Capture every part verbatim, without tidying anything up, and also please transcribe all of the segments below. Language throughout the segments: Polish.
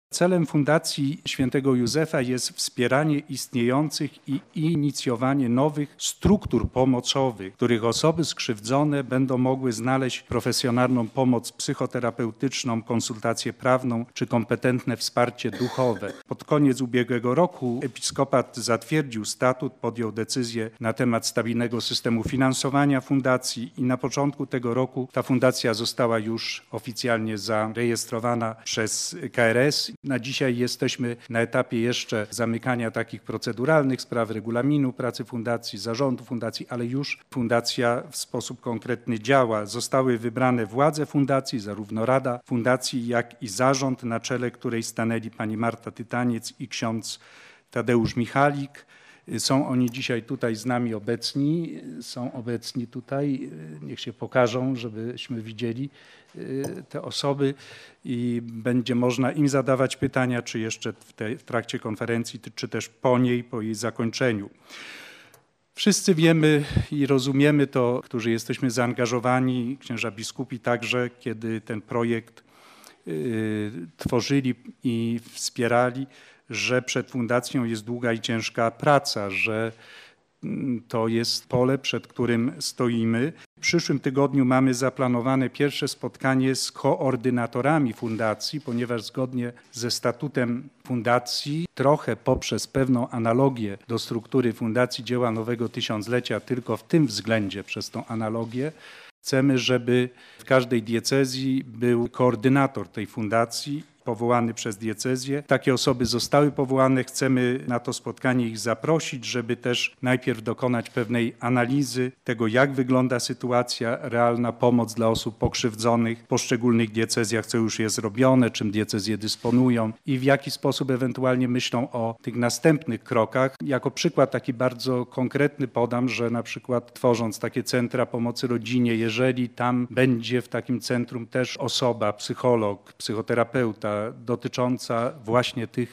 Celem Fundacji Świętego Józefa jest wspieranie istniejących i inicjowanie nowych struktur pomocowych, w których osoby skrzywdzone będą mogły znaleźć profesjonalną pomoc psychoterapeutyczną, konsultację prawną czy kompetentne wsparcie duchowe. Pod koniec ubiegłego roku episkopat zatwierdził statut, podjął decyzję na temat stabilnego systemu finansowania fundacji i na początku tego roku ta fundacja została już oficjalnie zarejestrowana przez K R S. Na dzisiaj jesteśmy na etapie jeszcze zamykania takich proceduralnych spraw, regulaminu pracy fundacji, zarządu fundacji, ale już fundacja w sposób konkretny działa. Zostały wybrane władze fundacji, zarówno Rada Fundacji, jak i zarząd, na czele której stanęli pani Marta Tytaniec i ksiądz Tadeusz Michalik. Są oni dzisiaj tutaj z nami obecni, są obecni tutaj, niech się pokażą, żebyśmy widzieli te osoby i będzie można im zadawać pytania, czy jeszcze w, te, w trakcie konferencji, czy też po niej, po jej zakończeniu. Wszyscy wiemy i rozumiemy to, którzy jesteśmy zaangażowani, księża biskupi także, kiedy ten projekt y, tworzyli i wspierali, że przed fundacją jest długa i ciężka praca, że to jest pole, przed którym stoimy. W przyszłym tygodniu mamy zaplanowane pierwsze spotkanie z koordynatorami fundacji, ponieważ zgodnie ze statutem fundacji, trochę poprzez pewną analogię do struktury Fundacji Dzieła Nowego Tysiąclecia, tylko w tym względzie przez tą analogię, chcemy, żeby w każdej diecezji był koordynator tej fundacji, powołany przez diecezję. Takie osoby zostały powołane. Chcemy na to spotkanie ich zaprosić, żeby też najpierw dokonać pewnej analizy tego, jak wygląda sytuacja, realna pomoc dla osób pokrzywdzonych w poszczególnych diecezjach, co już jest robione, czym diecezje dysponują i w jaki sposób ewentualnie myślą o tych następnych krokach. Jako przykład taki bardzo konkretny podam, że na przykład tworząc takie centra pomocy rodzinie, jeżeli tam będzie w takim centrum też osoba, psycholog, psychoterapeuta, dotycząca właśnie tych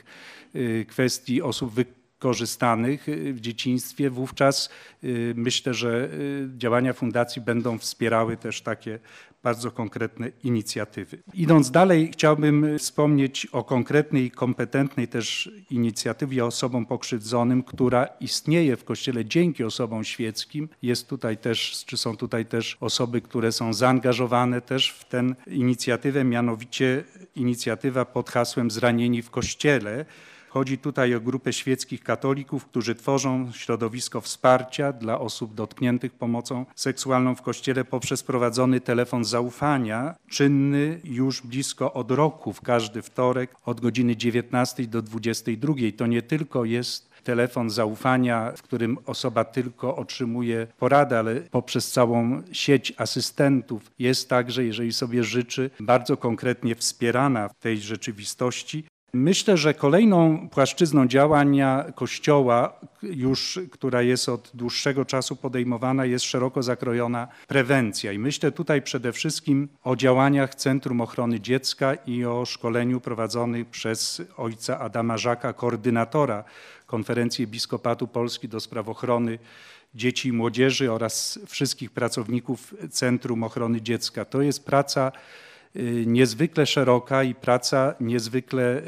kwestii osób wykorzystanych w dzieciństwie, wówczas myślę, że działania fundacji będą wspierały też takie bardzo konkretne inicjatywy. Idąc dalej, chciałbym wspomnieć o konkretnej i kompetentnej też inicjatywie osobom pokrzywdzonym, która istnieje w Kościele dzięki osobom świeckim. Jest tutaj też, czy są tutaj też osoby, które są zaangażowane też w tę inicjatywę, mianowicie inicjatywa pod hasłem Zranieni w Kościele. Chodzi tutaj o grupę świeckich katolików, którzy tworzą środowisko wsparcia dla osób dotkniętych pomocą seksualną w Kościele poprzez prowadzony telefon zaufania, czynny już blisko od roku w każdy wtorek od godziny dziewiętnastej do dwudziestej drugiej. To nie tylko jest telefon zaufania, w którym osoba tylko otrzymuje poradę, ale poprzez całą sieć asystentów jest także, jeżeli sobie życzy, bardzo konkretnie wspierana w tej rzeczywistości. Myślę, że kolejną płaszczyzną działania Kościoła, już która jest od dłuższego czasu podejmowana, jest szeroko zakrojona prewencja. I myślę tutaj przede wszystkim o działaniach Centrum Ochrony Dziecka i o szkoleniu prowadzonym przez ojca Adama Żaka, koordynatora Konferencji Episkopatu Polski do spraw ochrony dzieci i młodzieży oraz wszystkich pracowników Centrum Ochrony Dziecka. To jest praca niezwykle szeroka i praca niezwykle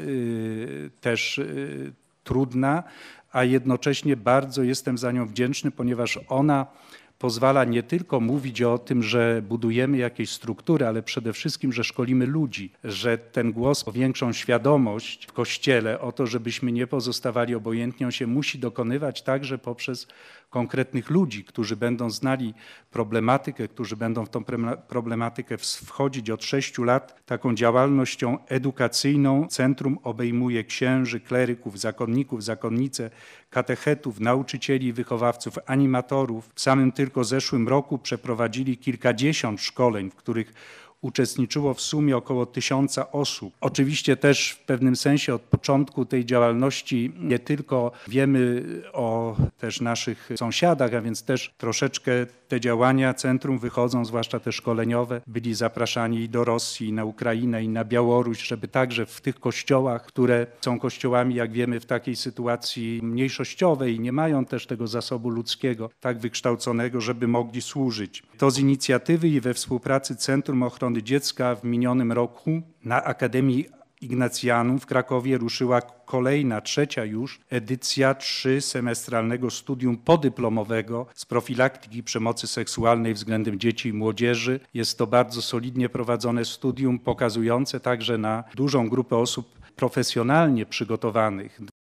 też trudna, a jednocześnie bardzo jestem za nią wdzięczny, ponieważ ona pozwala nie tylko mówić o tym, że budujemy jakieś struktury, ale przede wszystkim, że szkolimy ludzi, że ten głos o większą świadomość w Kościele, o to, żebyśmy nie pozostawali obojętni, on się musi dokonywać także poprzez konkretnych ludzi, którzy będą znali problematykę, którzy będą w tą problematykę wchodzić od sześciu lat. Taką działalnością edukacyjną centrum obejmuje księży, kleryków, zakonników, zakonnice, katechetów, nauczycieli i wychowawców, animatorów. W samym tylko zeszłym roku przeprowadzili kilkadziesiąt szkoleń, w których uczestniczyło w sumie około tysiąca osób. Oczywiście też w pewnym sensie od początku tej działalności nie tylko wiemy o też naszych sąsiadach, a więc też troszeczkę te działania centrum wychodzą, zwłaszcza te szkoleniowe, byli zapraszani i do Rosji, i na Ukrainę, i na Białoruś, żeby także w tych kościołach, które są kościołami, jak wiemy, w takiej sytuacji mniejszościowej i nie mają też tego zasobu ludzkiego tak wykształconego, żeby mogli służyć. To z inicjatywy i we współpracy Centrum Ochrony Dziecka w minionym roku na Akademii Ignacjanum w Krakowie ruszyła kolejna, trzecia już edycja trzysemestralnego studium podyplomowego z profilaktyki przemocy seksualnej względem dzieci i młodzieży. Jest to bardzo solidnie prowadzone studium, pokazujące także na dużą grupę osób profesjonalnie przygotowanych